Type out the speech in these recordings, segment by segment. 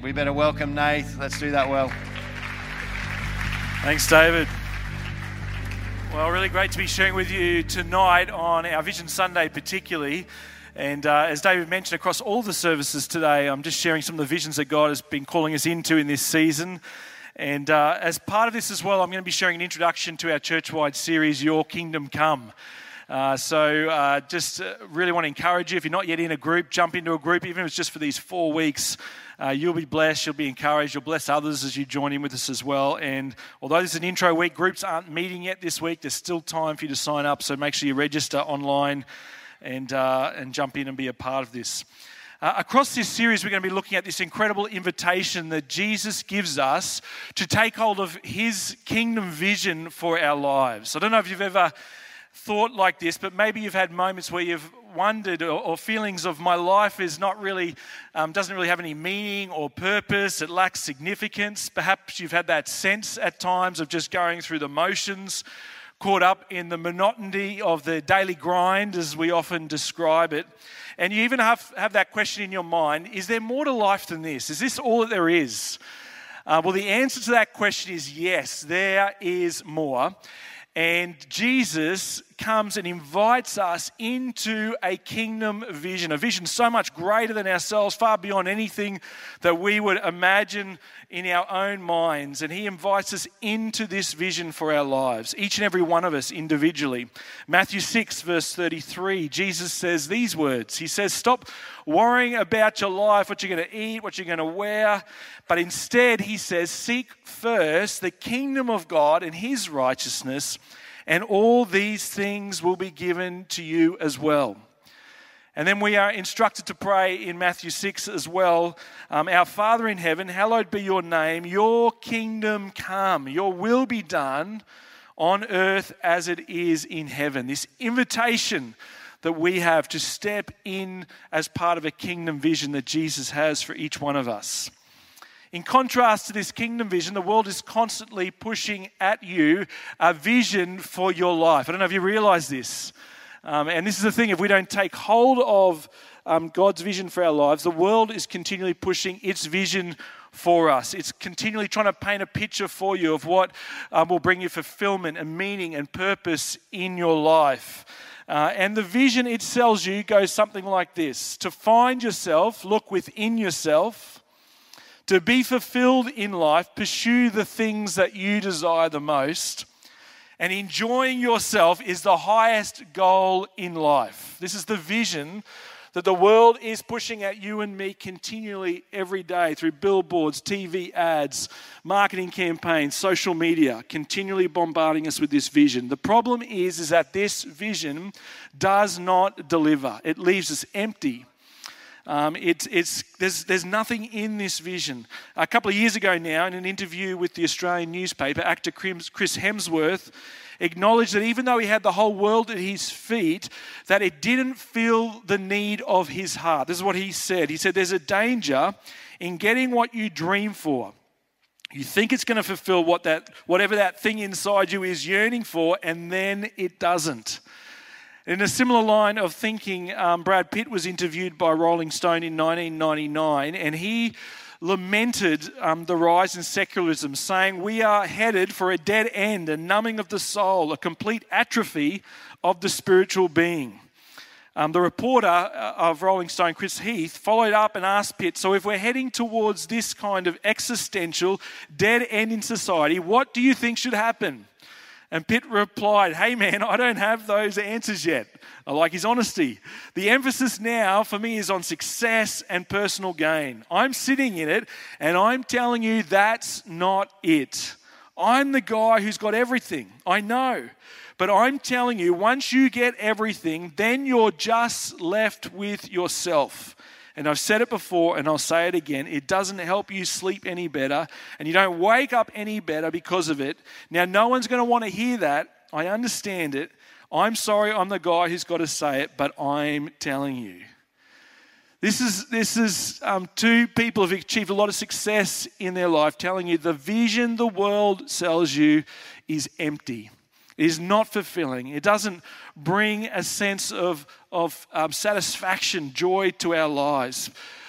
We better welcome Nath. Let's do that well. Thanks, David. Well, really great to be sharing with you tonight on our Vision Sunday particularly. And as David mentioned, across all the services today, I'm just sharing some of the visions that God has been calling us into in this season. And as part of this as well, I'm going to be sharing an introduction to our church-wide series, Your Kingdom Come. Just really want to encourage you, if you're not yet in a group, jump into a group, even if it's just for these 4 weeks. You'll be blessed, you'll be encouraged, you'll bless others as you join in with us as well. And although this is an intro week, groups aren't meeting yet this week. There's still time for you to sign up, so make sure you register online and jump in and be a part of this. Across this series, we're going to be looking at this incredible invitation that Jesus gives us to take hold of his kingdom vision for our lives. I don't know if you've ever thought like this, but maybe you've had moments where you've wondered or feelings of my life is not really, doesn't really have any meaning or purpose, it lacks significance. Perhaps you've had that sense at times of just going through the motions, caught up in the monotony of the daily grind, as we often describe it. And you even have that question in your mind, is there more to life than this? Is this all that there is? Well, the answer to that question is yes, there is more. And Jesus comes and invites us into a kingdom vision, a vision so much greater than ourselves, far beyond anything that we would imagine in our own minds. And he invites us into this vision for our lives, each and every one of us individually. Matthew 6, verse 33, Jesus says these words. He says, stop worrying about your life, what you're going to eat, what you're going to wear. But instead, he says, seek first the kingdom of God and his righteousness, and all these things will be given to you as well. And then we are instructed to pray in Matthew 6 as well. Our Father in heaven, hallowed be your name. Your kingdom come. Your will be done on earth as it is in heaven. This invitation that we have to step in as part of a kingdom vision that Jesus has for each one of us. In contrast to this kingdom vision, the world is constantly pushing at you a vision for your life. I don't know if you realize this. And this is the thing, if we don't take hold of God's vision for our lives, the world is continually pushing its vision for us. It's continually trying to paint a picture for you of what will bring you fulfillment and meaning and purpose in your life. And the vision it sells you goes something like this. To find yourself, look within yourself. To be fulfilled in life, pursue the things that you desire the most. And enjoying yourself is the highest goal in life. This is the vision that the world is pushing at you and me continually every day through billboards, TV ads, marketing campaigns, social media, continually bombarding us with this vision. The problem is that this vision does not deliver. It leaves us empty. There's nothing in this vision. A couple of years ago now, in an interview with the Australian newspaper, actor Chris Hemsworth acknowledged that even though he had the whole world at his feet, that it didn't feel the need of his heart. This is what he said. He said, there's a danger in getting what you dream for. You think it's going to fulfill whatever that thing inside you is yearning for, and then it doesn't. In a similar line of thinking, Brad Pitt was interviewed by Rolling Stone in 1999, and he lamented the rise in secularism, saying, we are headed for a dead end, a numbing of the soul, a complete atrophy of the spiritual being. The reporter of Rolling Stone, Chris Heath, followed up and asked Pitt, so if we're heading towards this kind of existential dead end in society, what do you think should happen? And Pitt replied, hey man, I don't have those answers yet. I like his honesty. The emphasis now for me is on success and personal gain. I'm sitting in it and I'm telling you that's not it. I'm the guy who's got everything. I know. But I'm telling you, once you get everything, then you're just left with yourself. And I've said it before and I'll say it again, it doesn't help you sleep any better and you don't wake up any better because of it. Now, no one's going to want to hear that. I understand it. I'm sorry, I'm the guy who's got to say it, but I'm telling you. This is two people who've achieved a lot of success in their life telling you the vision the world sells you is empty. It is not fulfilling. It doesn't bring a sense of satisfaction, joy to our lives.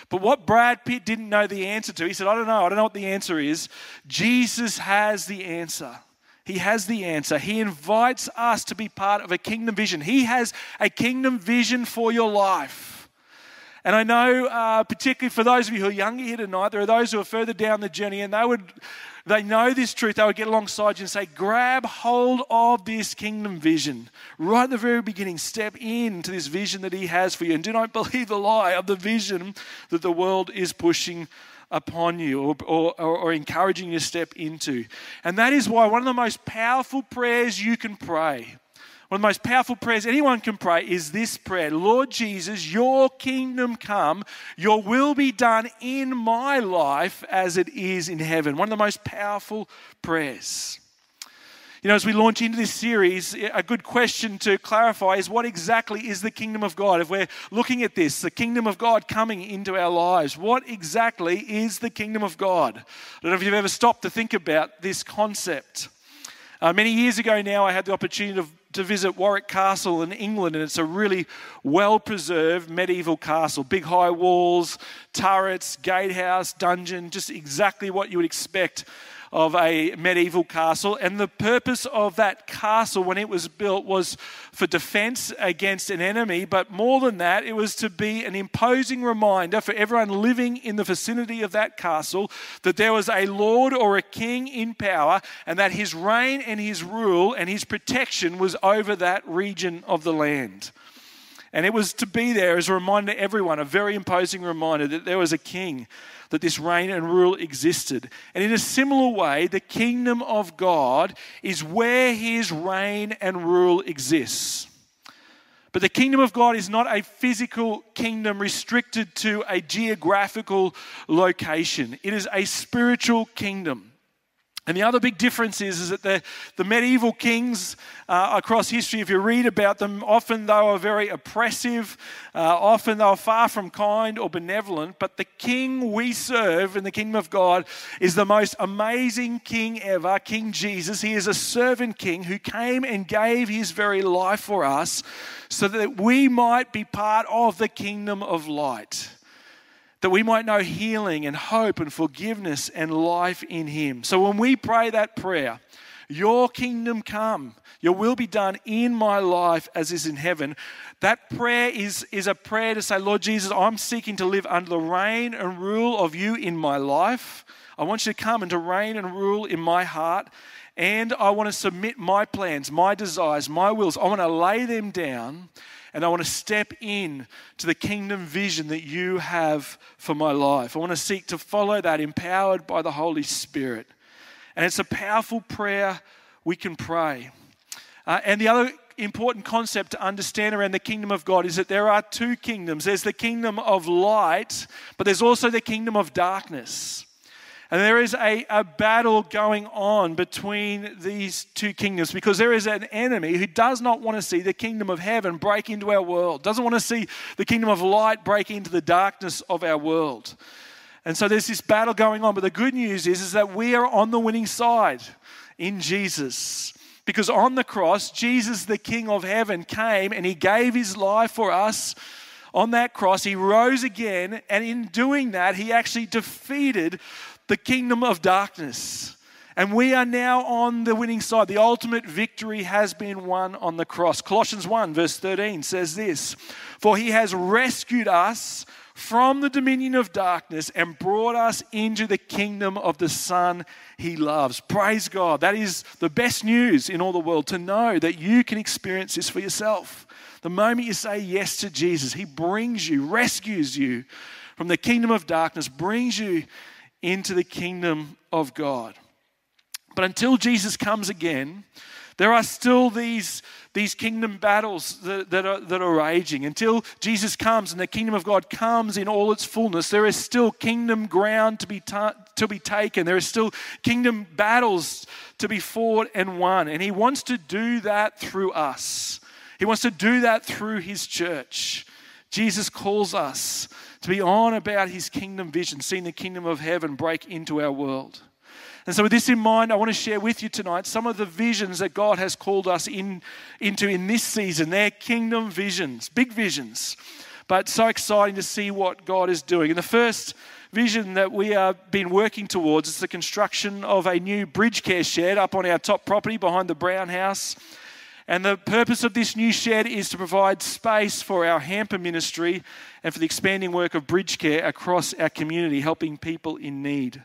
But what Brad Pitt didn't know the answer to, he said, I don't know what the answer is. Jesus has the answer. He has the answer. He invites us to be part of a kingdom vision. He has a kingdom vision for your life. And I know, particularly for those of you who are younger here tonight, there are those who are further down the journey and they know this truth. They would get alongside you and say, grab hold of this kingdom vision. Right at the very beginning, step into this vision that he has for you. And do not believe the lie of the vision that the world is pushing upon you or encouraging you to step into. And that is why one of the most powerful prayers you can pray, one of the most powerful prayers anyone can pray is this prayer: Lord Jesus, your kingdom come, your will be done in my life as it is in heaven. One of the most powerful prayers. You know, as we launch into this series, a good question to clarify is what exactly is the kingdom of God? If we're looking at this, the kingdom of God coming into our lives, what exactly is the kingdom of God? I don't know if you've ever stopped to think about this concept. Many years ago now, I had the opportunity to visit Warwick Castle in England, and it's a really well-preserved medieval castle. Big high walls, turrets, gatehouse, dungeon, just exactly what you would expect of a medieval castle. And the purpose of that castle when it was built was for defense against an enemy, but more than that, it was to be an imposing reminder for everyone living in the vicinity of that castle that there was a lord or a king in power, and that his reign and his rule and his protection was over that region of the land. And it was to be there as a reminder to everyone, a very imposing reminder that there was a king, that this reign and rule existed. And in a similar way, the kingdom of God is where his reign and rule exists. But the kingdom of God is not a physical kingdom restricted to a geographical location. It is a spiritual kingdom. And the other big difference is that the medieval kings across history, if you read about them, often they were very oppressive, often they were far from kind or benevolent, but the king we serve in the kingdom of God is the most amazing king ever, King Jesus. He is a servant king who came and gave his very life for us so that we might be part of the kingdom of light, that we might know healing and hope and forgiveness and life in him. So when we pray that prayer, your kingdom come, your will be done in my life as is in heaven, that prayer is a prayer to say, Lord Jesus, I'm seeking to live under the reign and rule of you in my life. I want you to come and to reign and rule in my heart. And I want to submit my plans, my desires, my wills. I want to lay them down. And I want to step in to the kingdom vision that you have for my life. I want to seek to follow that, empowered by the Holy Spirit. And it's a powerful prayer we can pray. And the other important concept to understand around the kingdom of God is that there are two kingdoms. There's the kingdom of light, but there's also the kingdom of darkness. And there is a battle going on between these two kingdoms because there is an enemy who does not want to see the kingdom of heaven break into our world, doesn't want to see the kingdom of light break into the darkness of our world. And so there's this battle going on. But the good news is that we are on the winning side in Jesus. Because on the cross, Jesus, the King of heaven, came and he gave his life for us. On that cross, he rose again. And in doing that, he actually defeated the kingdom of darkness. And we are now on the winning side. The ultimate victory has been won on the cross. Colossians 1 verse 13 says this: "For he has rescued us from the dominion of darkness and brought us into the kingdom of the Son he loves." Praise God. That is the best news in all the world, to know that you can experience this for yourself. The moment you say yes to Jesus, he brings you, rescues you from the kingdom of darkness, brings you into the kingdom of God. But until Jesus comes again, there are still these kingdom battles that are raging. Until Jesus comes and the kingdom of God comes in all its fullness, there is still kingdom ground to be taken. There is still kingdom battles to be fought and won. And he wants to do that through us. He wants to do that through his church. Jesus calls us to be on about his kingdom vision, seeing the kingdom of heaven break into our world. And so with this in mind, I want to share with you tonight some of the visions that God has called us into in this season. They're kingdom visions, big visions. But so exciting to see what God is doing. And the first vision that we have been working towards is the construction of a new bridge care shed up on our top property behind the Brown House. And the purpose of this new shed is to provide space for our hamper ministry and for the expanding work of bridge care across our community, helping people in need.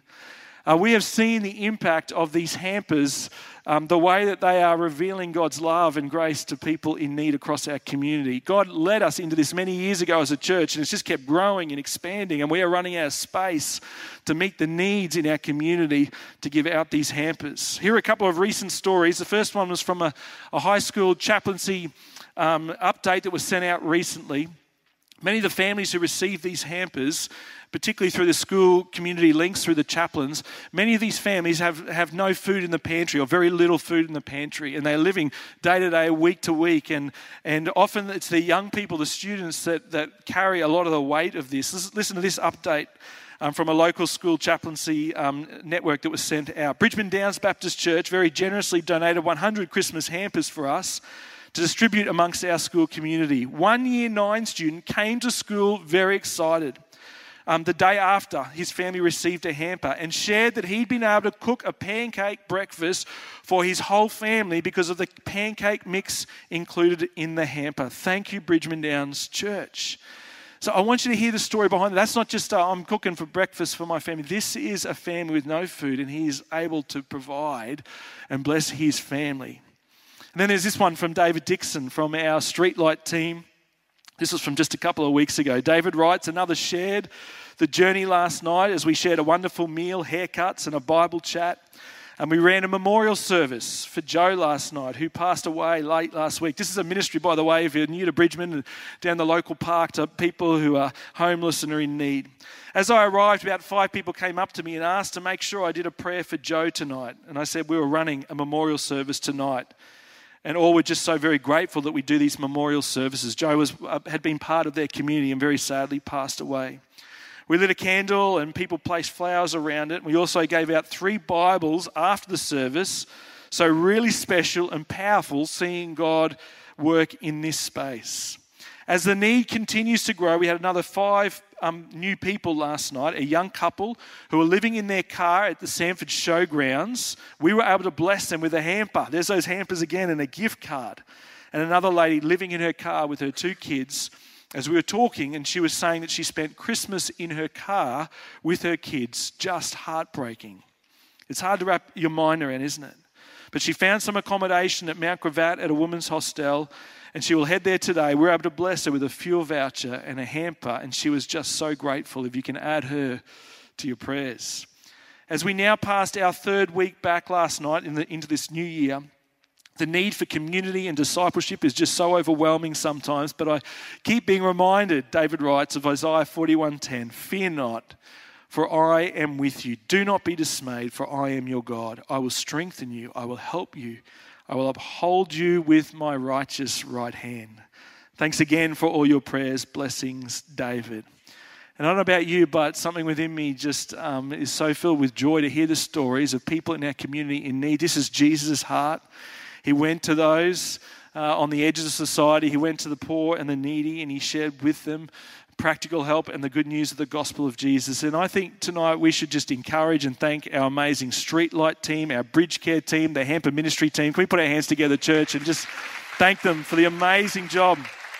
We have seen the impact of these hampers, the way that they are revealing God's love and grace to people in need across our community. God led us into this many years ago as a church, and it's just kept growing and expanding, and we are running out of space to meet the needs in our community to give out these hampers. Here are a couple of recent stories. The first one was from a high school chaplaincy update that was sent out recently. Many of the families who received these hampers, particularly through the school community links, through the chaplains, many of these families have no food in the pantry or very little food in the pantry, and they're living day to day, week to week, and often it's the young people, the students that carry a lot of the weight of this. Listen to this update from a local school chaplaincy network that was sent out. Bridgeman Downs Baptist Church very generously donated 100 Christmas hampers for us to distribute amongst our school community. One Year 9 student came to school very excited. The day after, his family received a hamper and shared that he'd been able to cook a pancake breakfast for his whole family because of the pancake mix included in the hamper. Thank you, Bridgeman Downs Church. So I want you to hear the story behind it. That's not just I'm cooking for breakfast for my family. This is a family with no food, and he is able to provide and bless his family. And then there's this one from David Dixon from our Streetlight team. This was from just a couple of weeks ago. David writes, another shared the journey last night as we shared a wonderful meal, haircuts and a Bible chat. And we ran a memorial service for Joe last night, who passed away late last week. This is a ministry, by the way, if you're new to Bridgeman, and down the local park to people who are homeless and are in need. As I arrived, about 5 people came up to me and asked to make sure I did a prayer for Joe tonight. And I said we were running a memorial service tonight. And all were just so very grateful that we do these memorial services. Joe had been part of their community and very sadly passed away. We lit a candle and people placed flowers around it. We also gave out 3 Bibles after the service. So really special and powerful seeing God work in this space. As the need continues to grow, we had another 5 new people last night, a young couple who were living in their car at the Sanford Showgrounds. We were able to bless them with a hamper. There's those hampers again, and a gift card. And another lady living in her car with her 2 kids. As we were talking, and she was saying that she spent Christmas in her car with her kids. Just heartbreaking. It's hard to wrap your mind around, isn't it? But she found some accommodation at Mount Gravatt at a women's hostel, and she will head there today. We're able to bless her with a fuel voucher and a hamper, and she was just so grateful. If you can add her to your prayers. As we now passed our 3rd week back last night into this new year, the need for community and discipleship is just so overwhelming sometimes, but I keep being reminded, David writes, of Isaiah 41:10, "Fear not, for I am with you. Do not be dismayed, for I am your God. I will strengthen you. I will help you. I will uphold you with my righteous right hand." Thanks again for all your prayers. Blessings, David. And I don't know about you, but something within me just is so filled with joy to hear the stories of people in our community in need. This is Jesus' heart. He went to those on the edges of society. He went to the poor and the needy, and he shared with them practical help and the good news of the gospel of Jesus. And I think tonight we should just encourage and thank our amazing Streetlight team, our Bridge Care team, the Hamper Ministry team. Can we put our hands together, church, and just thank them for the amazing job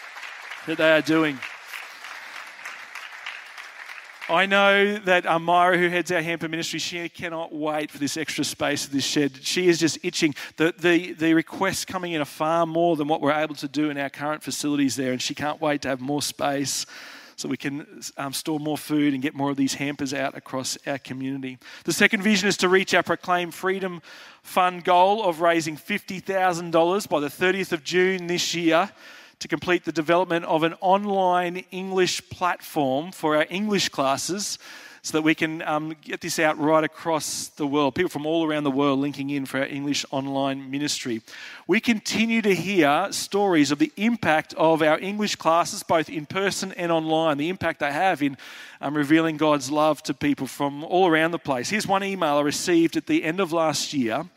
that they are doing. I know that Myra, who heads our Hamper Ministry, she cannot wait for this extra space of this shed. She is just itching. The requests coming in are far more than what we're able to do in our current facilities there, and she can't wait to have more space so we can store more food and get more of these hampers out across our community. The second vision is to reach our Proclaim Freedom Fund goal of raising $50,000 by the 30th of June this year, to complete the development of an online English platform for our English classes so that we can get this out right across the world. People from all around the world linking in for our English online ministry. We continue to hear stories of the impact of our English classes, both in person and online, the impact they have in revealing God's love to people from all around the place. Here's one email I received at the end of last year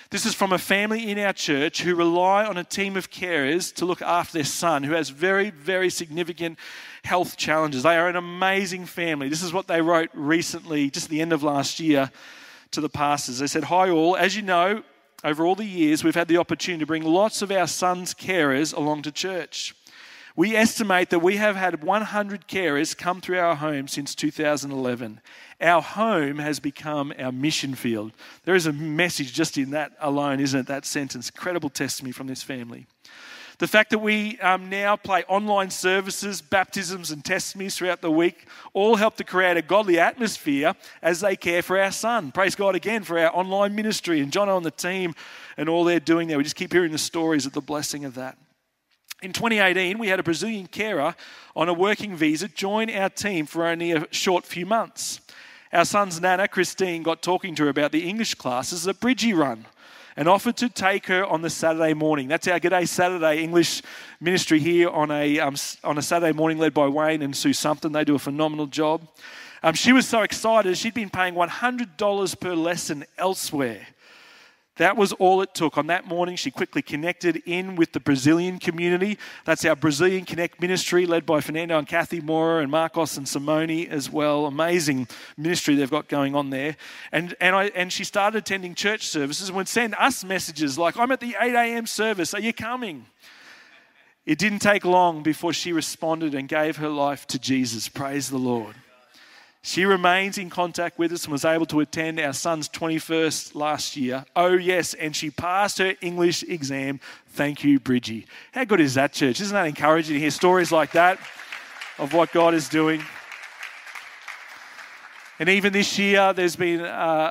This is from a family in our church who rely on a team of carers to look after their son who has very, very significant health challenges. They are an amazing family. This is what they wrote recently, just at the end of last year, to the pastors. They said, "Hi all, as you know, over all the years, we've had the opportunity to bring lots of our son's carers along to church. We estimate that we have had 100 carers come through our home since 2011. Our home has become our mission field." There is a message just in that alone, isn't it? That sentence. Incredible testimony from this family. The fact that we now play online services, baptisms and testimonies throughout the week all help to create a godly atmosphere as they care for our son. Praise God again for our online ministry and Jono and the team and all they're doing there. We just keep hearing the stories of the blessing of that. In 2018, we had a Brazilian carer on a working visa join our team for only a short few months. Our son's nana, Christine, got talking to her about the English classes that Bridgie run and offered to take her on the Saturday morning. That's our G'day Saturday English ministry here on a Saturday morning led by Wayne and Sue Sumpton. They do a phenomenal job. She was so excited, she'd been paying $100 per lesson elsewhere. That was all it took. On that morning, she quickly connected in with the Brazilian community. That's our Brazilian Connect ministry led by Fernando and Kathy Mora and Marcos and Simone as well. Amazing ministry they've got going on there. And she started attending church services and would send us messages like, "I'm at the 8 a.m. service. Are you coming?" It didn't take long before she responded and gave her life to Jesus. Praise the Lord. She remains in contact with us and was able to attend our son's 21st last year. Oh yes, and she passed her English exam. Thank you, Bridgie. How good is that, church? Isn't that encouraging to hear stories like that of what God is doing? And even this year, there's been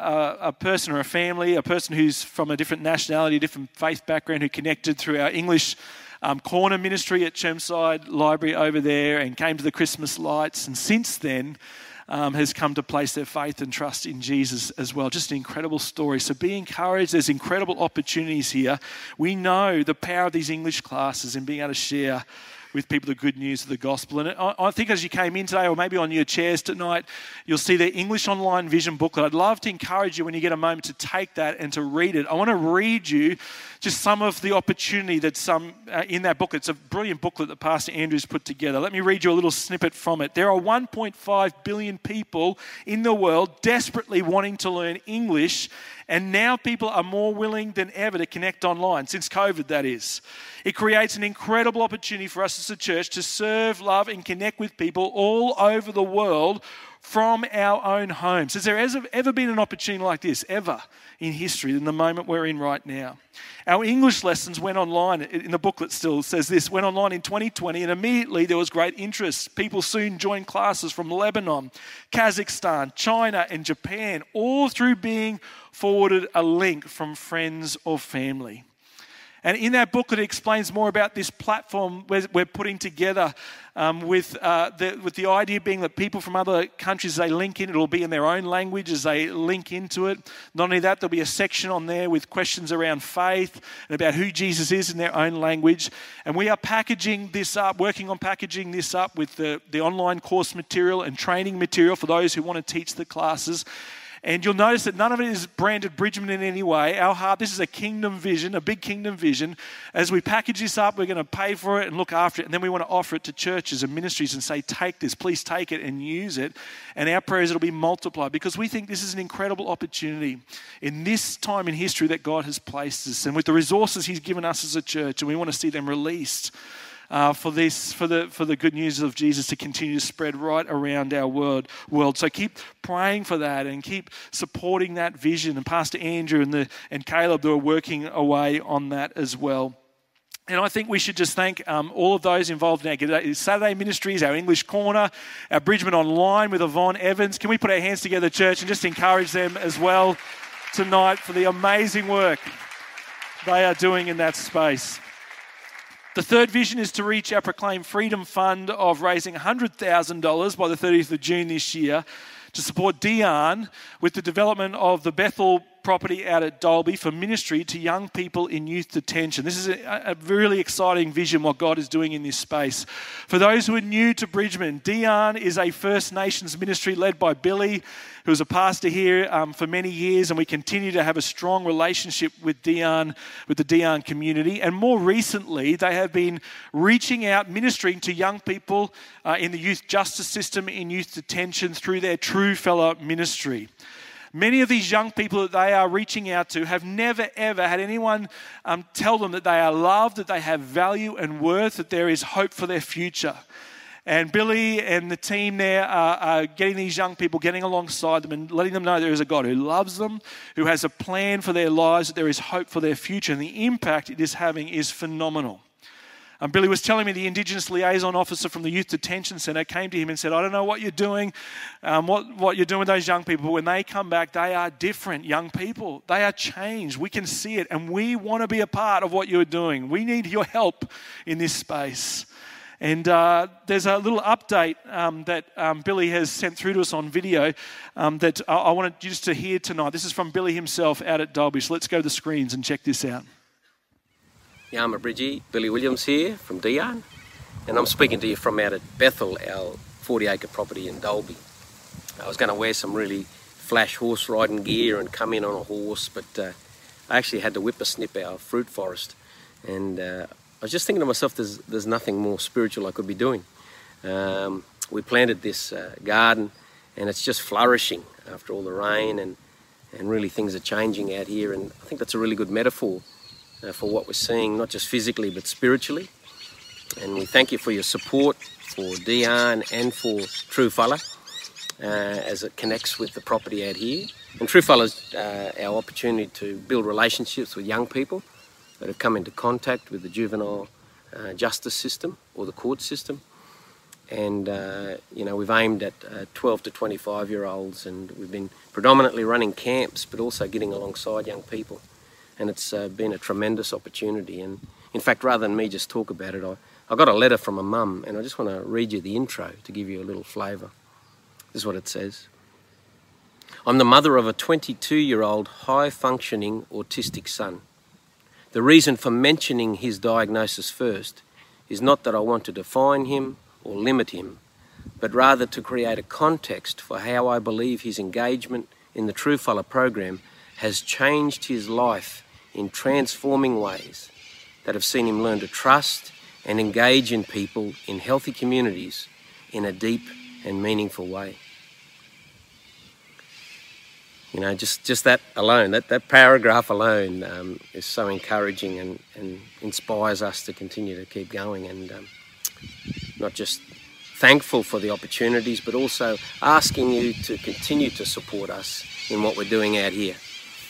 a person or a family, a person who's from a different nationality, a different faith background who connected through our English corner ministry at Chermside Library over there and came to the Christmas lights. And since then, has come to place their faith and trust in Jesus as well. Just an incredible story. So be encouraged. There's incredible opportunities here. We know the power of these English classes and being able to share with people the good news of the gospel. And I think as you came in today, or maybe on your chairs tonight, you'll see the English Online Vision booklet. I'd love to encourage you when you get a moment to take that and to read it. I want to read you just some of the opportunity that's in that booklet. It's a brilliant booklet that Pastor Andrew's put together. Let me read you a little snippet from it. There are 1.5 billion people in the world desperately wanting to learn English, and now people are more willing than ever to connect online, since COVID, that is. It creates an incredible opportunity for us as a church to serve, love, and connect with people all over the world from our own homes. Has there ever been an opportunity like this, ever in history, in the moment we're in right now? Our English lessons went online, in the booklet still says this, went online in 2020, and immediately there was great interest. People soon joined classes from Lebanon, Kazakhstan, China, and Japan, all through being forwarded a link from friends or family. And in that booklet, it explains more about this platform we're putting together with the idea being that people from other countries, they link in, it'll be in their own language as they link into it. Not only that, there'll be a section on there with questions around faith and about who Jesus is in their own language. And we are packaging this up, working on packaging this up with the online course material and training material for those who want to teach the classes. And you'll notice that none of it is branded Bridgman in any way. Our heart, this is a kingdom vision, a big kingdom vision. As we package this up, we're going to pay for it and look after it. And then we want to offer it to churches and ministries and say, take this, please take it and use it. And our prayer is it'll be multiplied, because we think this is an incredible opportunity in this time in history that God has placed us, and with the resources He's given us as a church, and we want to see them released for the good news of Jesus to continue to spread right around our world. So keep praying for that and keep supporting that vision. And Pastor Andrew and Caleb, who are working away on that as well. And I think we should just thank all of those involved in our Saturday ministries, our English Corner, our Bridgman Online with Yvonne Evans. Can we put our hands together, church, and just encourage them as well tonight for the amazing work they are doing in that space. The third vision is to reach our Proclaim Freedom Fund of raising $100,000 by the 30th of June this year to support Dion with the development of the Bethel property out at Dalby for ministry to young people in youth detention. This is a really exciting vision, what God is doing in this space. For those who are new to Bridgeman, Dian is a First Nations ministry led by Billy, who was a pastor here for many years, and we continue to have a strong relationship with Dian, with the Dian community. And more recently, they have been reaching out, ministering to young people in the youth justice system, in youth detention, through their True Fella ministry. Many of these young people that they are reaching out to have never, ever had anyone tell them that they are loved, that they have value and worth, that there is hope for their future. And Billy and the team there are getting these young people, getting alongside them and letting them know there is a God who loves them, who has a plan for their lives, that there is hope for their future. And the impact it is having is phenomenal. Billy was telling me the Indigenous liaison officer from the Youth Detention Centre came to him and said, I don't know what you're doing, what you're doing with those young people. But when they come back, they are different young people. They are changed. We can see it. And we want to be a part of what you're doing. We need your help in this space. And there's a little update that Billy has sent through to us on video that I wanted you just to hear tonight. This is from Billy himself out at Dalby. So let's go to the screens and check this out. Yama Bridgie, Billy Williams here from Dian, and I'm speaking to you from out at Bethel, our 40-acre property in Dalby. I was going to wear some really flash horse riding gear and come in on a horse, but I actually had to whippersnip our fruit forest, and I was just thinking to myself, there's nothing more spiritual I could be doing. We planted this garden, and it's just flourishing after all the rain, and really things are changing out here, and I think that's a really good metaphor for what we're seeing, not just physically but spiritually. And we thank you for your support for Dian and for True Fella as it connects with the property out here. And True Fella is our opportunity to build relationships with young people that have come into contact with the juvenile justice system or the court system. And we've aimed at 12 to 25-year-olds, and we've been predominantly running camps but also getting alongside young people. And it's been a tremendous opportunity. And in fact, rather than me just talk about it, I got a letter from a mum, and I just want to read you the intro to give you a little flavour. This is what it says. I'm the mother of a 22-year-old high-functioning autistic son. The reason for mentioning his diagnosis first is not that I want to define him or limit him, but rather to create a context for how I believe his engagement in the True Fella program has changed his life in transforming ways that have seen him learn to trust and engage in people in healthy communities in a deep and meaningful way. You know, just that alone, that paragraph alone is so encouraging and inspires us to continue to keep going, and not just thankful for the opportunities, but also asking you to continue to support us in what we're doing out here.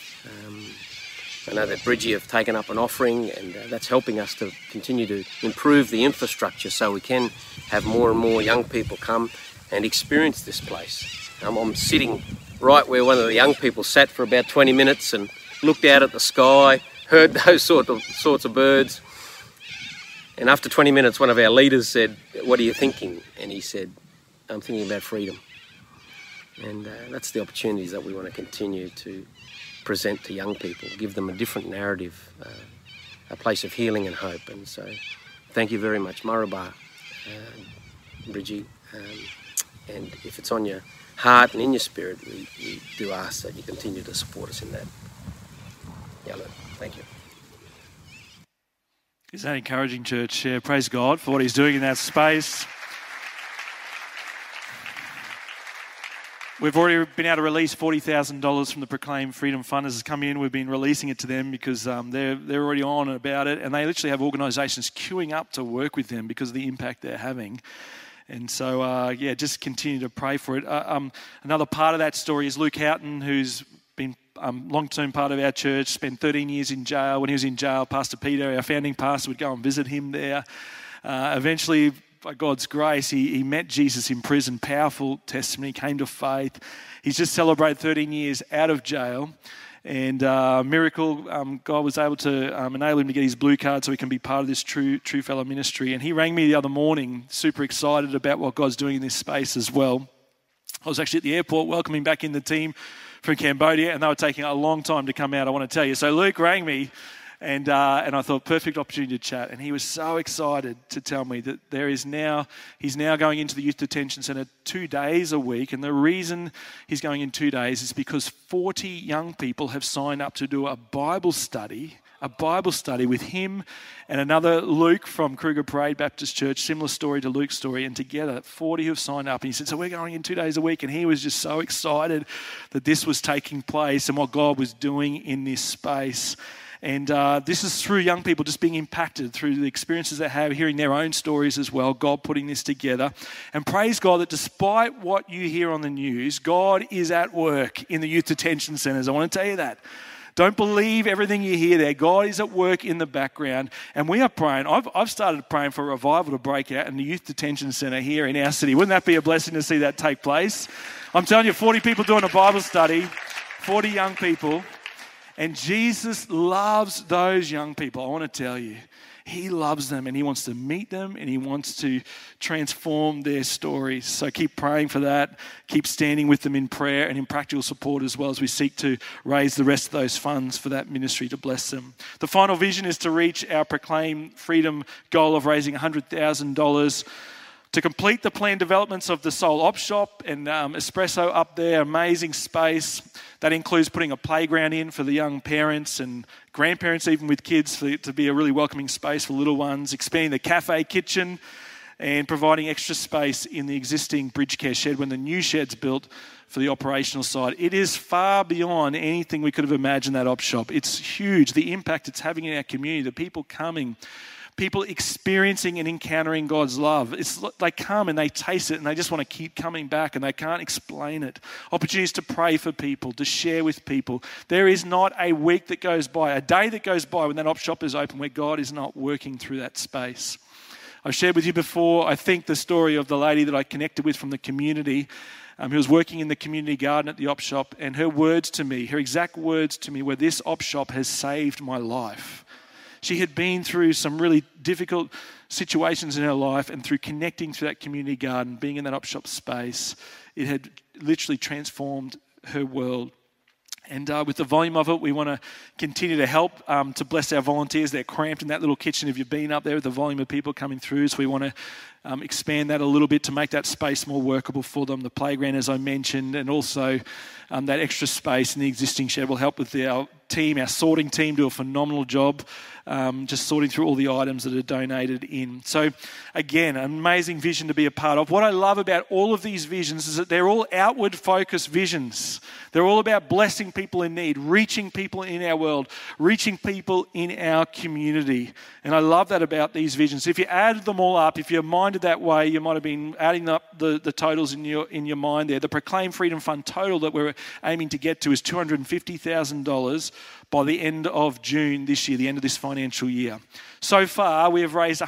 I know that Bridgie have taken up an offering, and that's helping us to continue to improve the infrastructure so we can have more and more young people come and experience this place. I'm sitting right where one of the young people sat for about 20 minutes and looked out at the sky, heard those sorts of birds. And after 20 minutes, one of our leaders said, "What are you thinking?" And he said, "I'm thinking about freedom." And that's the opportunities that we want to continue to present to young people, give them a different narrative, a place of healing and hope. And so thank you very much, Maraba, Bridgie, and if it's on your heart and in your spirit, we do ask that you continue to support us in that. Yellow, thank you. Is that encouraging, church? Yeah, praise God for what he's doing in that space. We've already been able to release $40,000 from the Proclaim Freedom Fund. As it's come in, we've been releasing it to them because they're already on about it, and they literally have organisations queuing up to work with them because of the impact they're having. And so, just continue to pray for it. Another part of that story is Luke Houghton, who's been a long-term part of our church, spent 13 years in jail. When he was in jail, Pastor Peter, our founding pastor, would go and visit him there. Eventually, by God's grace, he met Jesus in prison, powerful testimony, came to faith. He's just celebrated 13 years out of jail, and miracle, God was able to enable him to get his blue card so he can be part of this True Fella ministry. And he rang me the other morning, super excited about what God's doing in this space as well. I was actually at the airport welcoming back in the team from Cambodia, and they were taking a long time to come out, I want to tell you. So Luke rang me, and I thought, perfect opportunity to chat. And he was so excited to tell me that he's now going into the youth detention centre 2 days a week. And the reason he's going in 2 days is because 40 young people have signed up to do a Bible study with him and another Luke from Kruger Parade Baptist Church, similar story to Luke's story, and together 40 have signed up. And he said, so we're going in 2 days a week, and he was just so excited that this was taking place and what God was doing in this space. And this is through young people just being impacted through the experiences they have, hearing their own stories as well, God putting this together. And praise God that despite what you hear on the news, God is at work in the youth detention centres. I want to tell you that. Don't believe everything you hear there. God is at work in the background. And we are praying. I've started praying for a revival to break out in the youth detention centre here in our city. Wouldn't that be a blessing to see that take place? I'm telling you, 40 people doing a Bible study, 40 young people. And Jesus loves those young people. I want to tell you, he loves them and he wants to meet them and he wants to transform their stories. So keep praying for that. Keep standing with them in prayer and in practical support as well as we seek to raise the rest of those funds for that ministry to bless them. The final vision is to reach our Proclaim Freedom goal of raising $100,000 to complete the planned developments of the Soul Op Shop and Espresso up there, amazing space. That includes putting a playground in for the young parents and grandparents, even with kids, to be a really welcoming space for little ones, expanding the cafe kitchen and providing extra space in the existing bridge care shed when the new shed's built for the operational side. It is far beyond anything we could have imagined, that op shop. It's huge, the impact it's having in our community, the people coming, people experiencing and encountering God's love. They come and they taste it and they just want to keep coming back and they can't explain it. Opportunities to pray for people, to share with people. There is not a week that goes by, a day that goes by when that op shop is open where God is not working through that space. I've shared with you before, I think, the story of the lady that I connected with from the community who was working in the community garden at the op shop, and her exact words to me were, this op shop has saved my life. She had been through some really difficult situations in her life, and through connecting to that community garden, being in that op shop space, it had literally transformed her world. And with the volume of it, we want to continue to help to bless our volunteers. They're cramped in that little kitchen if you've been up there with the volume of people coming through. So we want to expand that a little bit to make that space more workable for them. The playground, as I mentioned, and also that extra space in the existing shed will help with our sorting team do a phenomenal job just sorting through all the items that are donated in. So again, an amazing vision to be a part of. What I love about all of these visions is that they're all outward focused visions. They're all about blessing people in need, reaching people in our world, reaching people in our community. And I love that about these visions. If you added them all up, if you're minded that way, you might have been adding up the totals in your mind there. The Proclaim Freedom Fund total that we're aiming to get to is $250,000 by the end of June this year, the end of this financial year. So far, we have raised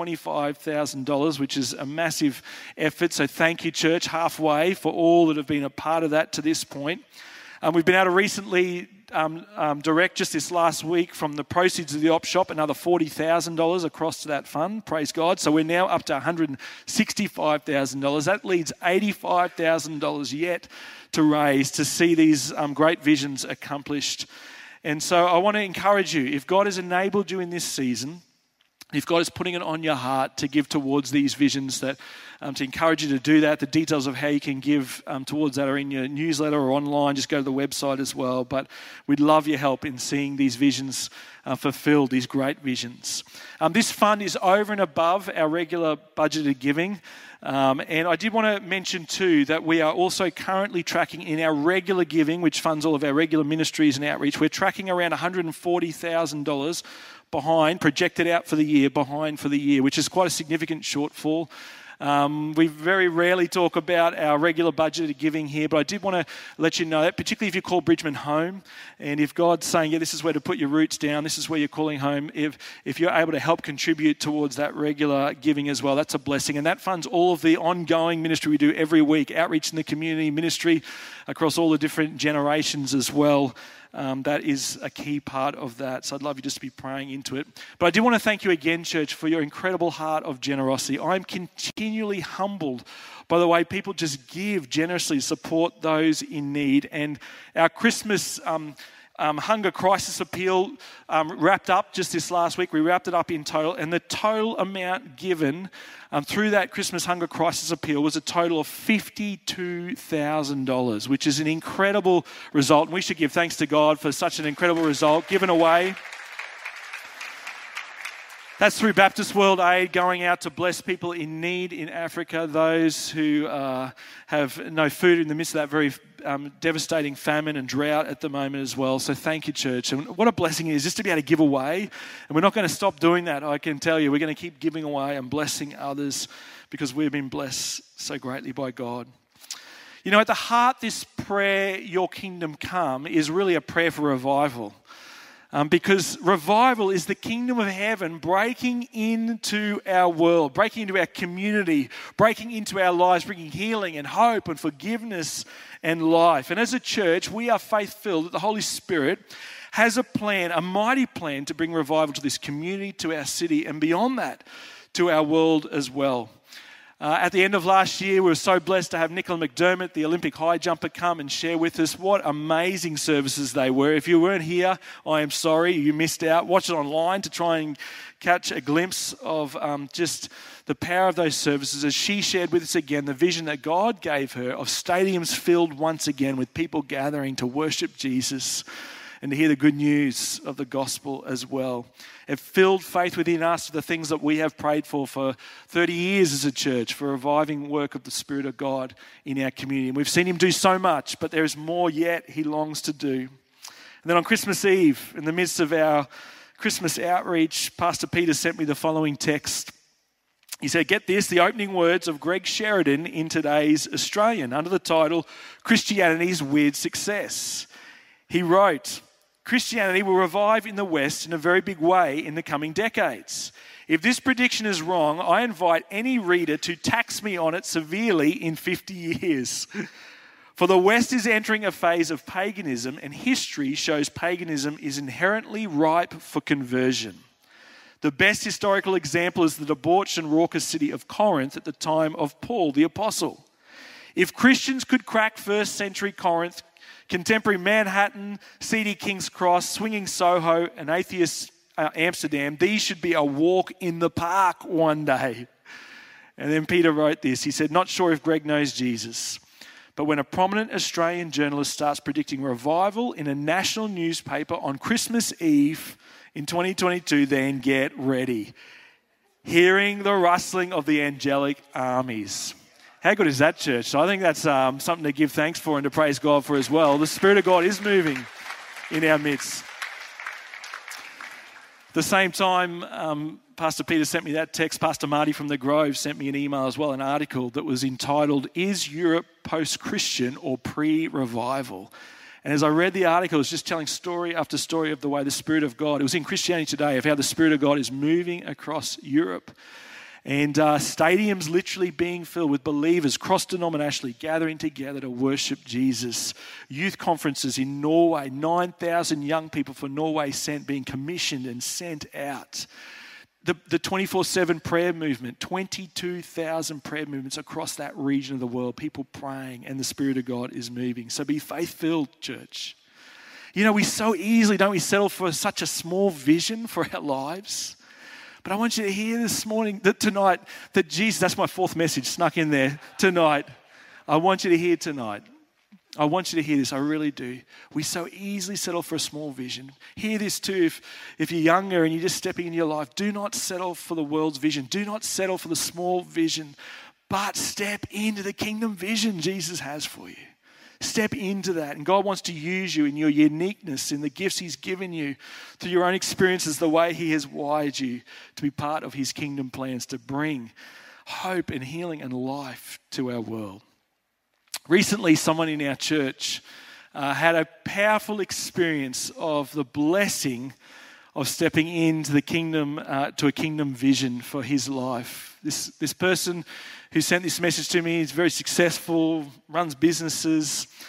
$125,000, which is a massive effort. So thank you, church, halfway, for all that have been a part of that to this point. We've been able to recently direct just this last week from the proceeds of the op shop another $40,000 across to that fund. Praise God. So we're now up to $165,000. That leaves $85,000 yet to raise to see these great visions accomplished. And so I want to encourage you, if God has enabled you in this season, if God is putting it on your heart to give towards these visions, that to encourage you to do that. The details of how you can give towards that are in your newsletter or online. Just go to the website as well. But we'd love your help in seeing these visions fulfilled, these great visions. This fund is over and above our regular budgeted giving. And I did want to mention too that we are also currently tracking in our regular giving, which funds all of our regular ministries and outreach. We're tracking around $140,000 projected out for the year, which is quite a significant shortfall. We very rarely talk about our regular budgeted giving here, but I did want to let you know that, particularly if you call Bridgeman home, and if God's saying, yeah, this is where to put your roots down, this is where you're calling home, if you're able to help contribute towards that regular giving as well, that's a blessing. And that funds all of the ongoing ministry we do every week, outreach in the community, ministry across all the different generations as well. that is a key part of that. So I'd love you just to be praying into it. But I do want to thank you again, church, for your incredible heart of generosity. I'm continually humbled by the way people just give generously, support those in need. And our Christmas hunger crisis appeal wrapped up just this last week. We wrapped it up in total, and the total amount given through that Christmas hunger crisis appeal was a total of $52,000, which is an incredible result. And we should give thanks to God for such an incredible result given away. That's through Baptist World Aid going out to bless people in need in Africa, those who have no food in the midst of that very devastating famine and drought at the moment as well. So thank you, church. And what a blessing it is just to be able to give away. And we're not going to stop doing that, I can tell you. We're going to keep giving away and blessing others because we've been blessed so greatly by God. You know, at the heart, this prayer, your kingdom come, is really a prayer for revival. Because revival is the kingdom of heaven breaking into our world, breaking into our community, breaking into our lives, bringing healing and hope and forgiveness and life. And as a church, we are faith-filled that the Holy Spirit has a plan, a mighty plan to bring revival to this community, to our city, and beyond that, to our world as well. At the end of last year, we were so blessed to have Nicola McDermott, the Olympic high jumper, come and share with us. What amazing services they were. If you weren't here, I am sorry, you missed out. Watch it online to try and catch a glimpse of just the power of those services as she shared with us again the vision that God gave her of stadiums filled once again with people gathering to worship Jesus and to hear the good news of the gospel as well. It filled faith within us for the things that we have prayed for 30 years as a church, for a reviving work of the Spirit of God in our community. And we've seen him do so much, but there is more yet he longs to do. And then on Christmas Eve, in the midst of our Christmas outreach, Pastor Peter sent me the following text. He said, get this, the opening words of Greg Sheridan in today's Australian under the title, Christianity's Weird Success. He wrote, Christianity will revive in the West in a very big way in the coming decades. If this prediction is wrong, I invite any reader to tax me on it severely in 50 years. For the West is entering a phase of paganism, and history shows paganism is inherently ripe for conversion. The best historical example is the debauched and raucous city of Corinth at the time of Paul the Apostle. If Christians could crack first century Corinth, contemporary Manhattan, seedy King's Cross, swinging Soho, and atheist Amsterdam, these should be a walk in the park one day. And then Peter wrote this. He said, not sure if Greg knows Jesus, but when a prominent Australian journalist starts predicting revival in a national newspaper on Christmas Eve in 2022, then get ready. Hearing the rustling of the angelic armies. How good is that, church? So I think that's something to give thanks for and to praise God for as well. The Spirit of God is moving in our midst. At the same time, Pastor Peter sent me that text. Pastor Marty from The Grove sent me an email as well, an article that was entitled, Is Europe Post-Christian or Pre-Revival? And as I read the article, it was just telling story after story of the way the Spirit of God, it was in Christianity Today, of how the Spirit of God is moving across Europe. And stadiums literally being filled with believers cross-denominationally gathering together to worship Jesus. Youth conferences in Norway, 9,000 young people for Norway being commissioned and sent out. The 24/7 prayer movement, 22,000 prayer movements across that region of the world. People praying and the Spirit of God is moving. So be faith-filled, church. You know, we so easily, don't we, settle for such a small vision for our lives? But I want you to hear this morning, tonight, that Jesus, that's my fourth message snuck in there tonight. I want you to hear tonight. I want you to hear this, I really do. We so easily settle for a small vision. Hear this too, if you're younger and you're just stepping into your life, do not settle for the world's vision. Do not settle for the small vision, but step into the kingdom vision Jesus has for you. Step into that. And God wants to use you in your uniqueness, in the gifts he's given you, through your own experiences, the way he has wired you to be part of his kingdom plans, to bring hope and healing and life to our world. Recently, someone in our church had a powerful experience of the blessing of stepping into the kingdom, to a kingdom vision for his life. This person who sent this message to me is very successful, runs businesses,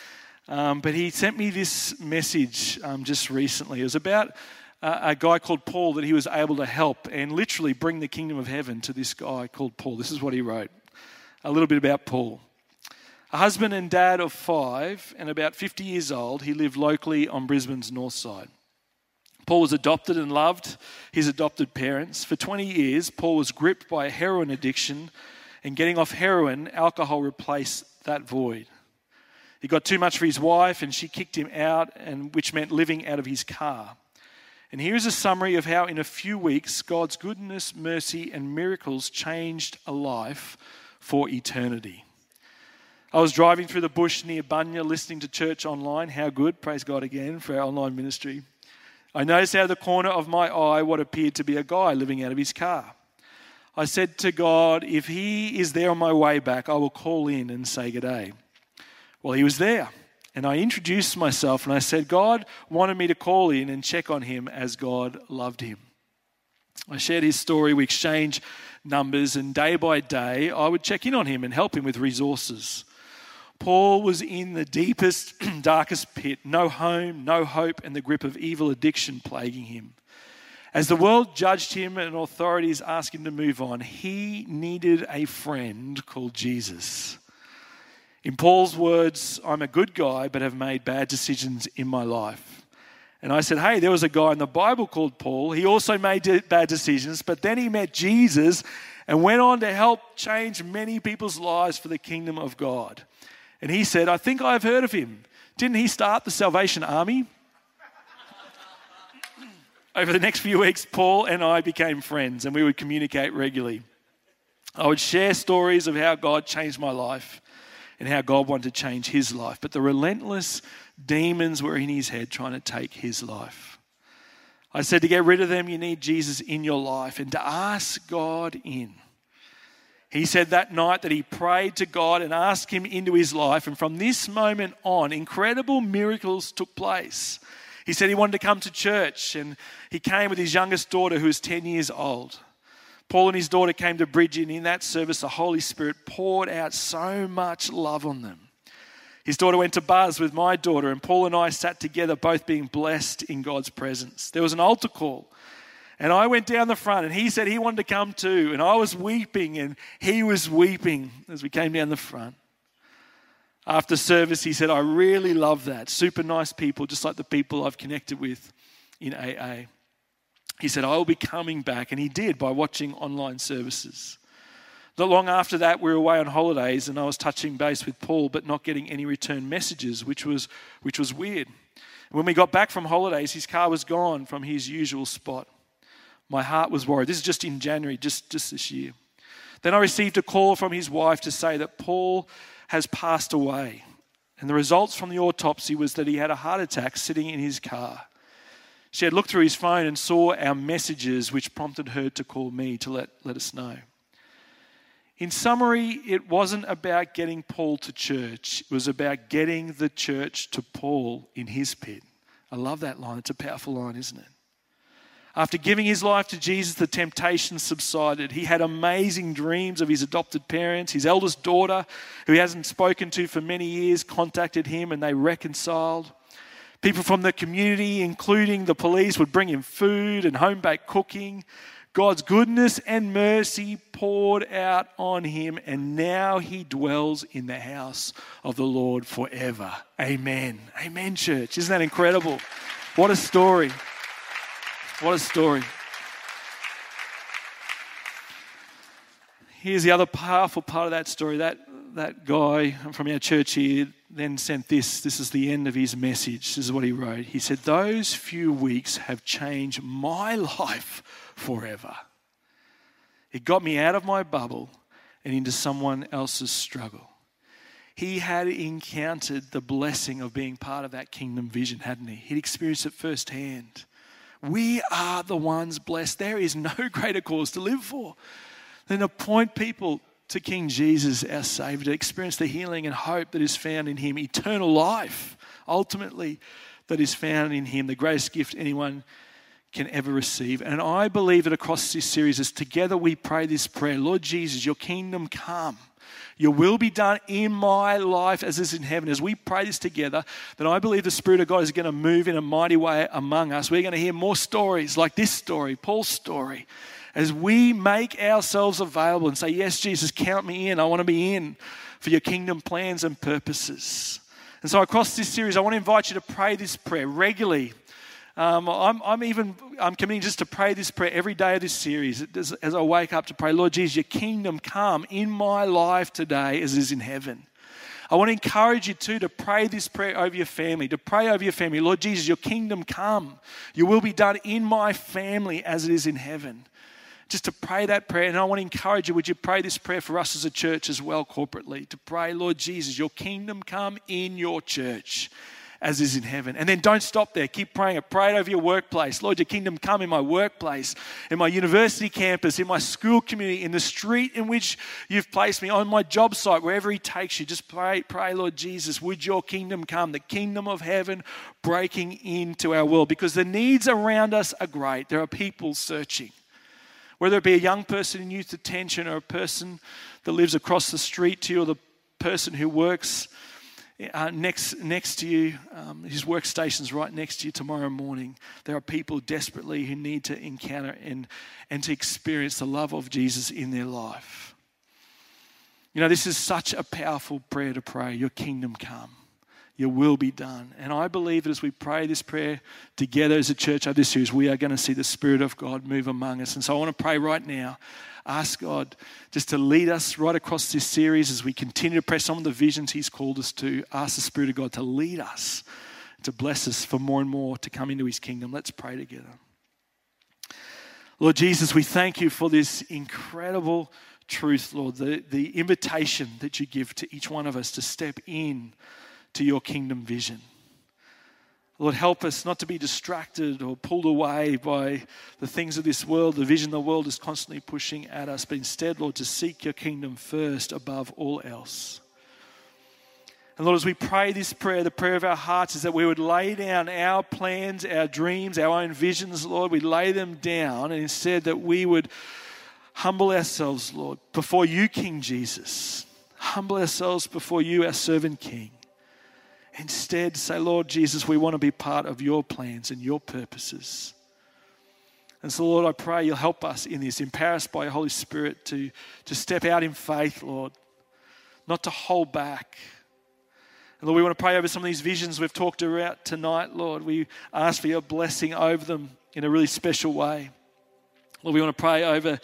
But he sent me this message just recently. It was about a guy called Paul that he was able to help and literally bring the kingdom of heaven to this guy called Paul. This is what he wrote. A little bit about Paul. A husband and dad of 5 and about 50 years old, he lived locally on Brisbane's north side. Paul was adopted and loved his adopted parents. For 20 years, Paul was gripped by a heroin addiction, and getting off heroin, alcohol replaced that void. He got too much for his wife and she kicked him out, which meant living out of his car. And here's a summary of how in a few weeks, God's goodness, mercy and miracles changed a life for eternity. I was driving through the bush near Bunya listening to church online. How good. Praise God again for our online ministry. I noticed out of the corner of my eye what appeared to be a guy living out of his car. I said to God, if he is there on my way back, I will call in and say g'day. Well, he was there. And I introduced myself and I said, God wanted me to call in and check on him as God loved him. I shared his story. We exchanged numbers, and day by day, I would check in on him and help him with resources. Paul was in the deepest, darkest pit, no home, no hope, and the grip of evil addiction plaguing him. As the world judged him and authorities asked him to move on, he needed a friend called Jesus. In Paul's words, I'm a good guy but have made bad decisions in my life. And I said, hey, there was a guy in the Bible called Paul. He also made bad decisions, but then he met Jesus and went on to help change many people's lives for the kingdom of God. And he said, I think I've heard of him. Didn't he start the Salvation Army? Over the next few weeks, Paul and I became friends and we would communicate regularly. I would share stories of how God changed my life and how God wanted to change his life. But the relentless demons were in his head trying to take his life. I said to get rid of them, you need Jesus in your life and to ask God in. He said that night that he prayed to God and asked him into his life. And from this moment on, incredible miracles took place. He said he wanted to come to church, and he came with his youngest daughter who was 10 years old. Paul and his daughter came to Bridget, and in that service, the Holy Spirit poured out so much love on them. His daughter went to Buzz with my daughter, and Paul and I sat together, both being blessed in God's presence. There was an altar call. And I went down the front and he said he wanted to come too. And I was weeping and he was weeping as we came down the front. After service, he said, I really love that. Super nice people, just like the people I've connected with in AA. He said, I will be coming back. And he did by watching online services. Not long after that, we were away on holidays and I was touching base with Paul but not getting any return messages, which was weird. When we got back from holidays, his car was gone from his usual spot. My heart was worried. This is just in January, just this year. Then I received a call from his wife to say that Paul has passed away. And the results from the autopsy was that he had a heart attack sitting in his car. She had looked through his phone and saw our messages, which prompted her to call me to let us know. In summary, it wasn't about getting Paul to church. It was about getting the church to Paul in his pit. I love that line. It's a powerful line, isn't it? After giving his life to Jesus, the temptation subsided. He had amazing dreams of his adopted parents. His eldest daughter, who he hasn't spoken to for many years, contacted him and they reconciled. People from the community, including the police, would bring him food and home-baked cooking. God's goodness and mercy poured out on him, and now he dwells in the house of the Lord forever. Amen. Amen, church. Isn't that incredible? What a story. What a story. Here's the other powerful part of that story. That guy from our church here then sent this. This is the end of his message. This is what he wrote. He said, those few weeks have changed my life forever. It got me out of my bubble and into someone else's struggle. He had encountered the blessing of being part of that kingdom vision, hadn't he? He'd experienced it firsthand. We are the ones blessed. There is no greater cause to live for than to point people to King Jesus, our Savior, to experience the healing and hope that is found in him, eternal life, ultimately, that is found in him, the greatest gift anyone can ever receive. And I believe that across this series, as together we pray this prayer, Lord Jesus, your kingdom come. Your will be done in my life as is in heaven. As we pray this together, then I believe the Spirit of God is going to move in a mighty way among us. We're going to hear more stories like this story, Paul's story, as we make ourselves available and say, yes, Jesus, count me in. I want to be in for your kingdom plans and purposes. And so across this series, I want to invite you to pray this prayer regularly. I'm committing just to pray this prayer every day of this series as I wake up to pray, Lord Jesus, your kingdom come in my life today as is in heaven. I want to encourage you to pray this prayer over your family, to pray over your family. Lord Jesus, your kingdom come. Your will be done in my family as it is in heaven. Just to pray that prayer. And I want to encourage you, would you pray this prayer for us as a church as well corporately? To pray, Lord Jesus, your kingdom come in your church as is in heaven. And then don't stop there. Keep praying it. Pray it over your workplace. Lord, your kingdom come in my workplace, in my university campus, in my school community, in the street in which you've placed me, on my job site, wherever he takes you. Just pray, Lord Jesus, would your kingdom come, the kingdom of heaven breaking into our world, because the needs around us are great. There are people searching. Whether it be a young person in youth detention or a person that lives across the street to you, or the person who works next to you, his workstation's right next to you tomorrow morning. There are people desperately who need to encounter and to experience the love of Jesus in their life. You know, this is such a powerful prayer to pray. Your kingdom come. Your will be done. And I believe that as we pray this prayer together as a church over this series, we are going to see the Spirit of God move among us. And so I want to pray right now. Ask God just to lead us right across this series as we continue to press on with the visions he's called us to. Ask the Spirit of God to lead us, to bless us for more and more to come into his kingdom. Let's pray together. Lord Jesus, we thank you for this incredible truth, Lord, the invitation that you give to each one of us to step in to your kingdom vision. Lord, help us not to be distracted or pulled away by the things of this world, the vision the world is constantly pushing at us, but instead, Lord, to seek your kingdom first above all else. And Lord, as we pray this prayer, the prayer of our hearts is that we would lay down our plans, our dreams, our own visions, Lord. We'd lay them down, and instead that we would humble ourselves, Lord, before you, King Jesus. Humble ourselves before you, our servant King. Instead, say, Lord Jesus, we want to be part of your plans and your purposes. And so, Lord, I pray you'll help us in this. Empower us by your Holy Spirit to step out in faith, Lord, not to hold back. And Lord, we want to pray over some of these visions we've talked about tonight, Lord. We ask for your blessing over them in a really special way. Lord, we want to pray over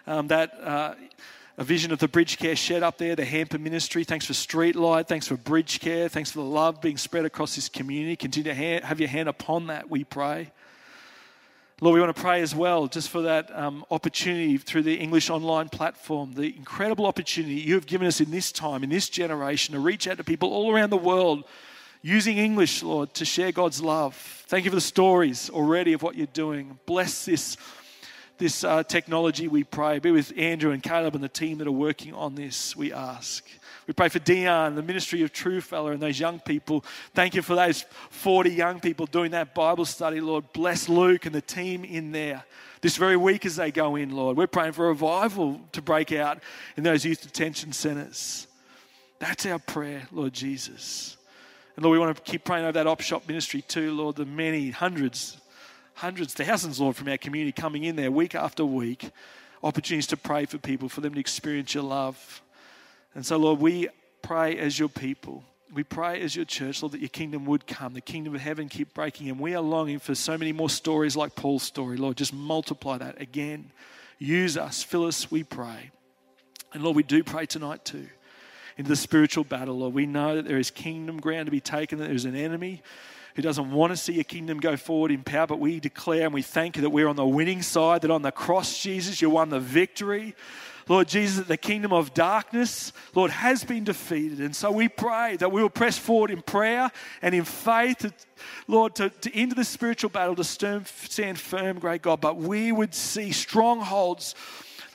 a vision of the Bridge Care shed up there, the hamper ministry. Thanks for Streetlight. Thanks for Bridge Care. Thanks for the love being spread across this community. Continue to have your hand upon that, we pray. Lord, we want to pray as well just for that opportunity through the English online platform, the incredible opportunity you have given us in this time, in this generation, to reach out to people all around the world using English, Lord, to share God's love. Thank you for the stories already of what you're doing. Bless this technology, we pray. Be with Andrew and Caleb and the team that are working on this, we ask. We pray for Dion, the ministry of True Fella, and those young people. Thank you for those 40 young people doing that Bible study, Lord. Bless Luke and the team in there this very week as they go in, Lord. We're praying for a revival to break out in those youth detention centres. That's our prayer, Lord Jesus. And Lord, we want to keep praying over that op shop ministry too, Lord, the many hundreds, thousands, Lord, from our community coming in there week after week, opportunities to pray for people, for them to experience your love. And so, Lord, we pray as your people. We pray as your church, Lord, that your kingdom would come, the kingdom of heaven keep breaking. And we are longing for so many more stories like Paul's story. Lord, just multiply that again. Use us, fill us, we pray. And Lord, we do pray tonight too into the spiritual battle, Lord. We know that there is kingdom ground to be taken, that there is an enemy who doesn't want to see your kingdom go forward in power, but we declare and we thank you that we're on the winning side, that on the cross, Jesus, you won the victory. Lord Jesus, that the kingdom of darkness, Lord, has been defeated. And so we pray that we will press forward in prayer and in faith, Lord, to into the spiritual battle, to stand firm, great God. But we would see strongholds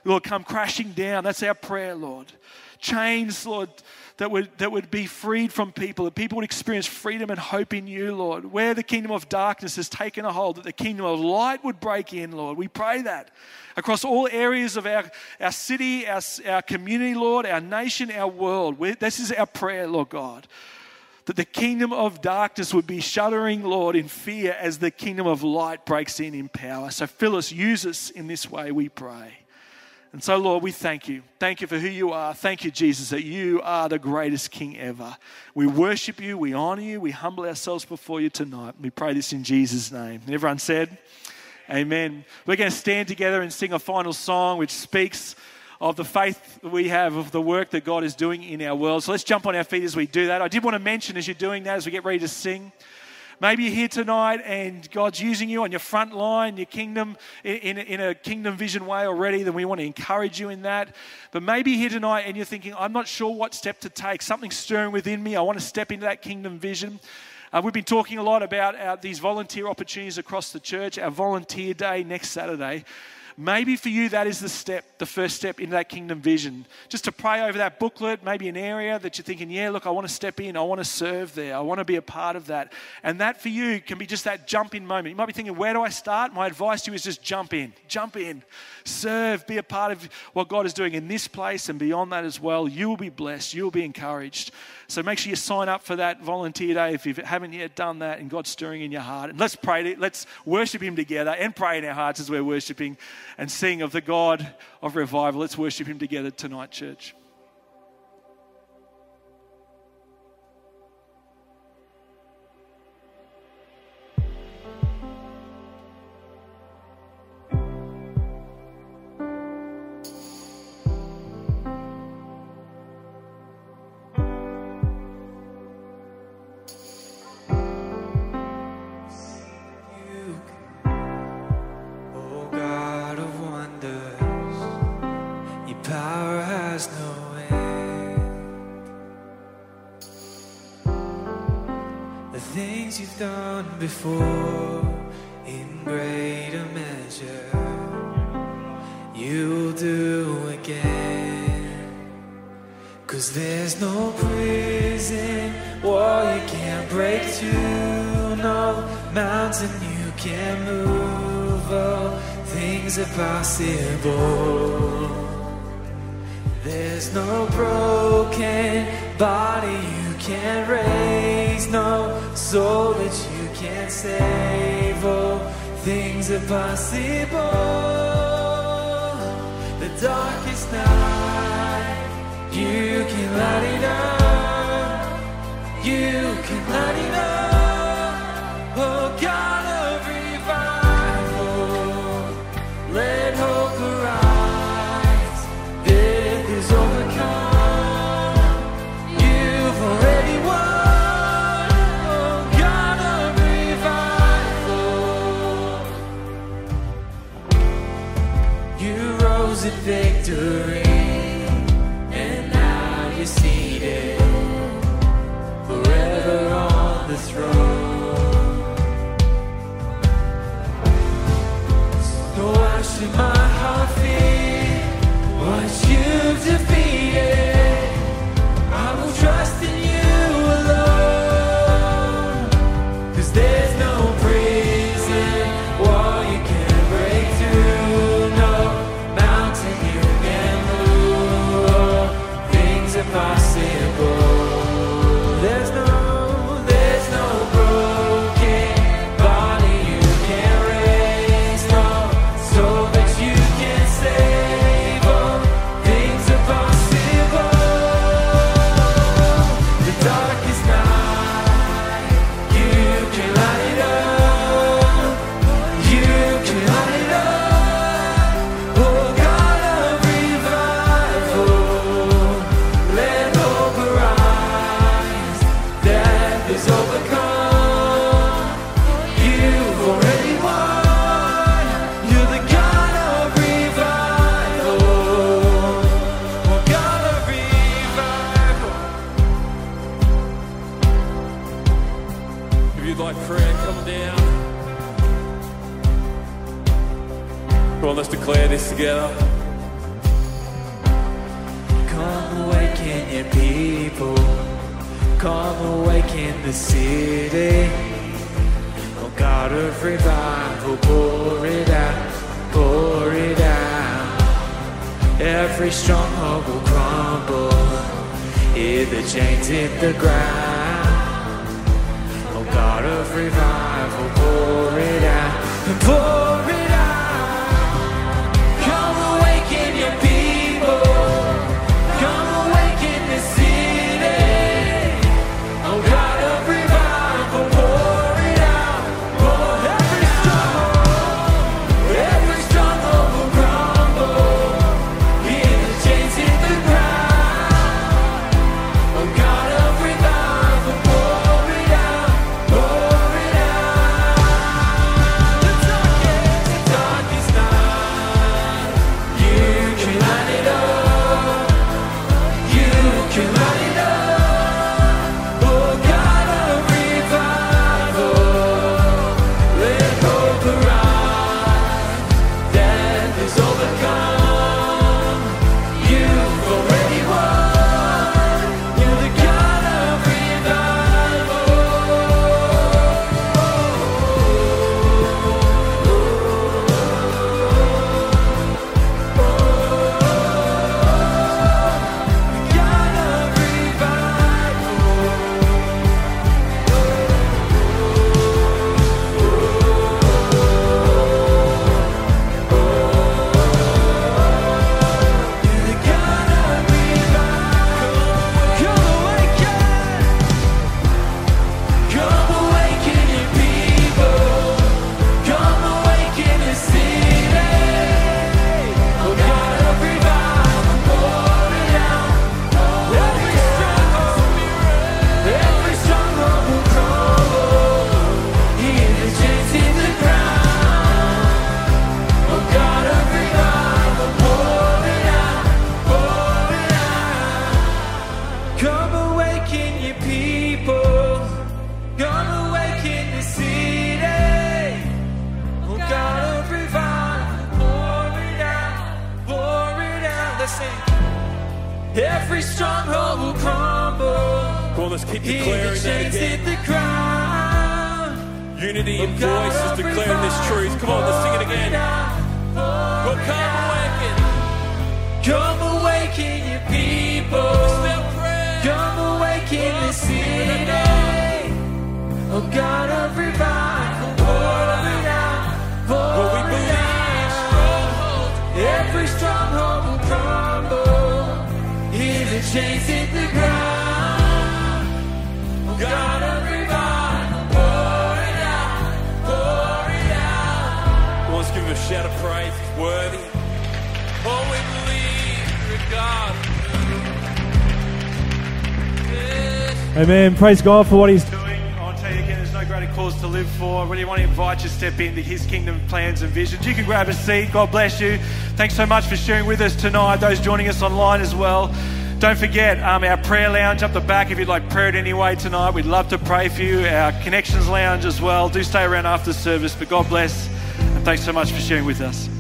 Lord, come crashing down. That's our prayer, Lord. Chains, Lord, that would be freed from people, that people would experience freedom and hope in you, Lord. Where the kingdom of darkness has taken a hold, that the kingdom of light would break in, Lord. We pray that across all areas of our city, our community, Lord, our nation, our world. This is our prayer, Lord God. That the kingdom of darkness would be shuddering, Lord, in fear as the kingdom of light breaks in power. So fill us, use us in this way, we pray. And so, Lord, we thank you. Thank you for who you are. Thank you, Jesus, that you are the greatest King ever. We worship you, we honor you, we humble ourselves before you tonight. We pray this in Jesus' name. And everyone said, amen. We're going to stand together and sing a final song which speaks of the faith that we have, of the work that God is doing in our world. So let's jump on our feet as we do that. I did want to mention as you're doing that, as we get ready to sing, maybe you're here tonight and God's using you on your front line, your kingdom, in a kingdom vision way already, then we want to encourage you in that. But maybe you're here tonight and you're thinking, I'm not sure what step to take. Something's stirring within me. I want to step into that kingdom vision. We've been talking a lot about these volunteer opportunities across the church, our volunteer day next Saturday. Maybe for you that is the first step into that kingdom vision. Just to pray over that booklet, maybe an area that you're thinking, yeah, look, I want to step in, I want to serve there, I want to be a part of that. And that for you can be just that jump in moment. You might be thinking, where do I start? My advice to you is just jump in, serve, be a part of what God is doing in this place and beyond that as well. You will be blessed, you will be encouraged. So make sure you sign up for that volunteer day if you haven't yet done that and God's stirring in your heart. And let's pray, let's worship him together and pray in our hearts as we're worshiping and sing of the God of revival. Let's worship him together tonight, church. You've done before in greater measure, you'll do again. 'Cause there's no prison wall you can't break through, no mountain you can't move, all things are possible. There's no broken body you can't raise, no soul that you can't save, all things are possible. The darkest night, you can light it up, you can light it up. Oh God of revival, let hope arise, death is overcome. Victory, and now you're seated forever on the throne. So why should my heart fear what you've defeated? I will trust in you alone, 'cause there's no prison wall you can't break through, no mountain you can move, things are possible. There's no broken body you can't raise, no soul that you can't save, all things are possible. The darkest night, you can light it up, you can light it up. Let's declare this together. your people. Come awaken the city. Oh God of revival, pour it out, pour it out. Every stronghold will crumble. Hear the chains hit the ground. Oh God of revival, pour it out, pour it out. Come awaken your people. Come awaken the city. Oh God of revival, pour it out. Pour every stronghold will crumble. Hear the chains hit the ground. Oh God of revival, pour it out, pour it out. The darkest night, you can light it up. You can light it up. Oh God of revival, let hope arise. Death is overcome. You've already won. You're the God of God of You're the God of revival. Come awaken. Come awaken your people. Come awaken the city. Oh God of revival, pour it out. Every stronghold will crumble. Hear the chains hit the ground. Oh God of revival, pour it out, pour it out. Come awaken your people. Come awaken the city. Oh God of revival, pour it out, pour it out. Let's sing. Every stronghold will crumble. Come on, let's keep Hear the declaring that chains again. hit the ground. Unity in voices declaring this truth. Come on, let's sing it again. Well, come awaken. Come awaken your people. Come awaken the city. Oh God of revival, pour it out, Well, we pour it believe out. Every stronghold will crumble. Hear the chains hit the ground. Oh God of revival, pour it out, pour it out. Come on, let's give him a shout of praise. He's worthy. Oh, we believe you're a God. Yes. Amen. Praise God for what He's doing. I want to tell you again, there's no greater cause to live for. I really want to invite you to step into His kingdom plans and visions. You can grab a seat. God bless you. Thanks so much for sharing with us tonight. Those joining us online as well. Don't forget our prayer lounge up the back if you'd like prayer in any way tonight. We'd love to pray for you. Our connections lounge as well. Do stay around after the service. But God bless. And thanks so much for sharing with us.